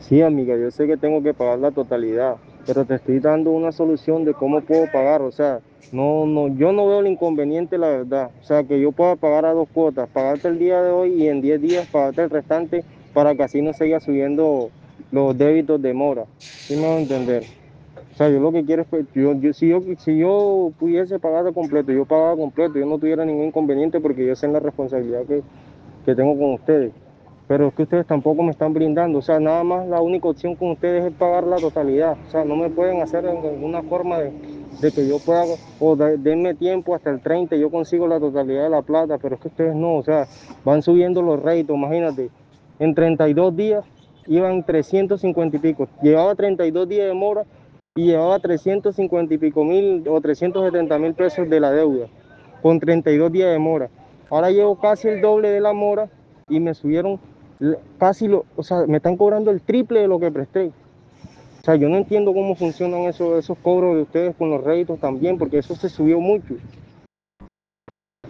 Sí, amiga, yo sé que tengo que pagar la totalidad, pero te estoy dando una solución de cómo puedo pagar. O sea, yo no veo el inconveniente, la verdad. O sea, que yo pueda pagar a dos cuotas, pagarte el día de hoy y en 10 días pagarte el restante para que así no siga subiendo los débitos de mora. ¿Sí me van a entender? O sea, yo lo que quiero es, pues, si yo pudiese pagar de completo, yo pagaba completo, yo no tuviera ningún inconveniente porque yo sé la responsabilidad que tengo con ustedes. Pero es que ustedes tampoco me están brindando, o sea, nada más la única opción con ustedes es pagar la totalidad. O sea, no me pueden hacer en alguna forma de que yo pueda, denme tiempo hasta el 30 y yo consigo la totalidad de la plata, pero es que ustedes no, o sea, van subiendo los réditos, imagínate, en 32 días iban 350 y pico, llevaba 32 días de mora y llevaba 350 y pico mil o 370.000 pesos de la deuda, con 32 días de mora. Ahora llevo casi el doble de la mora y me subieron casi o sea, me están cobrando el triple de lo que presté. O sea, yo no entiendo cómo funcionan esos cobros de ustedes con los réditos también, porque eso se subió mucho.